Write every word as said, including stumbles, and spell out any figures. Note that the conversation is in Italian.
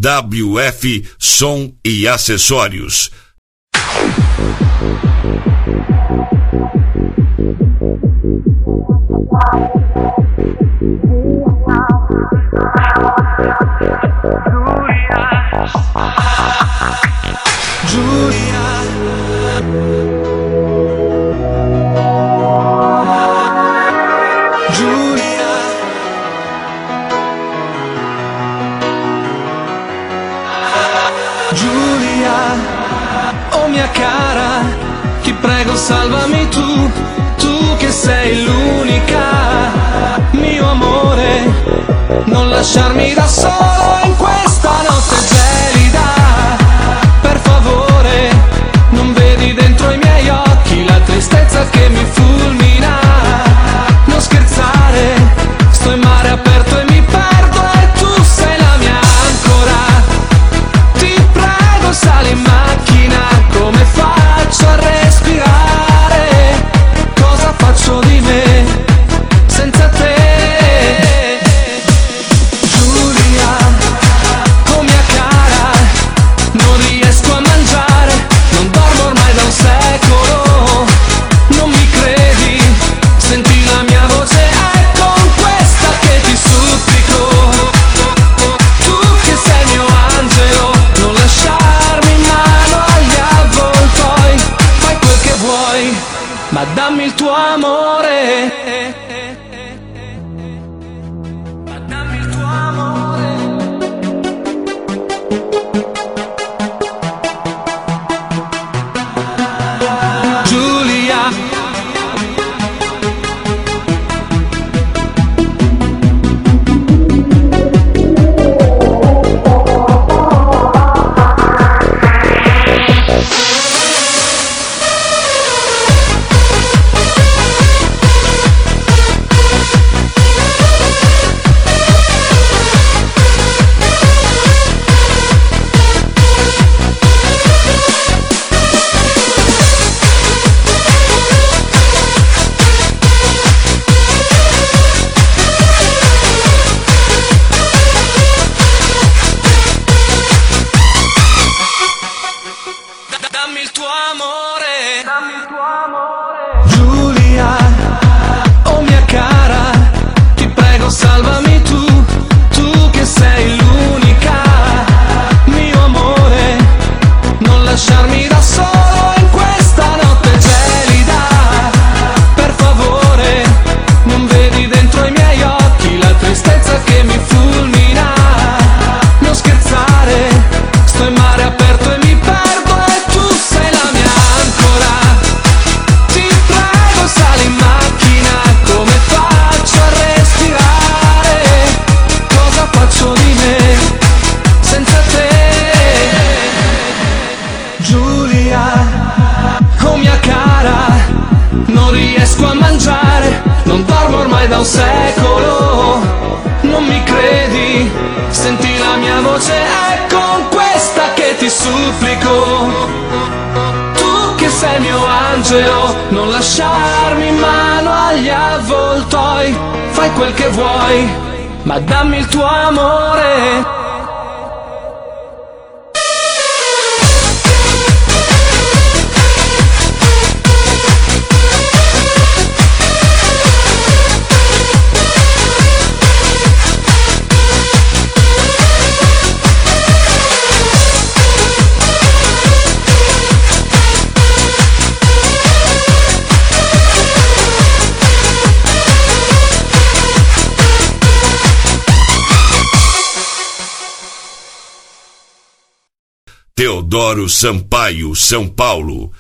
W F Som e Acessórios. Giulia, oh mia cara, ti prego salvami tu, tu che sei l'unica, mio amore, non lasciarmi da solo in questa notte gelida, per favore, non vedi dentro i miei occhi la tristezza che mi fulmina, non scherzare, sto in mare aperto e mi perdo e tu sei la mia ancora. Sali in macchina, come faccio a respirare? Cosa faccio di me senza te? Giulia, oh mia cara, non riesco a mangiare, non dormo ormai da un secolo. Non mi credi? Senti la mia voce, è con questa che ti supplico. Tu che sei mio angelo, non lasciare ma dammi il tuo amore, ma dammi il tuo amore. Giulia, dammi il tuo amore, dammi il tuo amore. Giulia, oh mia cara, ti prego salvami tu, tu che sei l'unica, mio amore, non lasciarmi da solo in questa notte gelida, per favore, non vedi dentro i miei occhi la tristezza che mi fulmina, non scherzare, sto in mare aperto e mi perdo. Sali in macchina, come faccio a respirare? Cosa faccio di me senza te? Giulia, oh mia cara, non riesco a mangiare, non dormo ormai da un secolo. Non mi credi? Senti la mia voce, è con questa che ti supplico. Che sei mio angelo, non lasciarmi in mano agli avvoltoi, fai quel che vuoi, ma dammi il tuo amore. Teodoro Sampaio, São Paulo.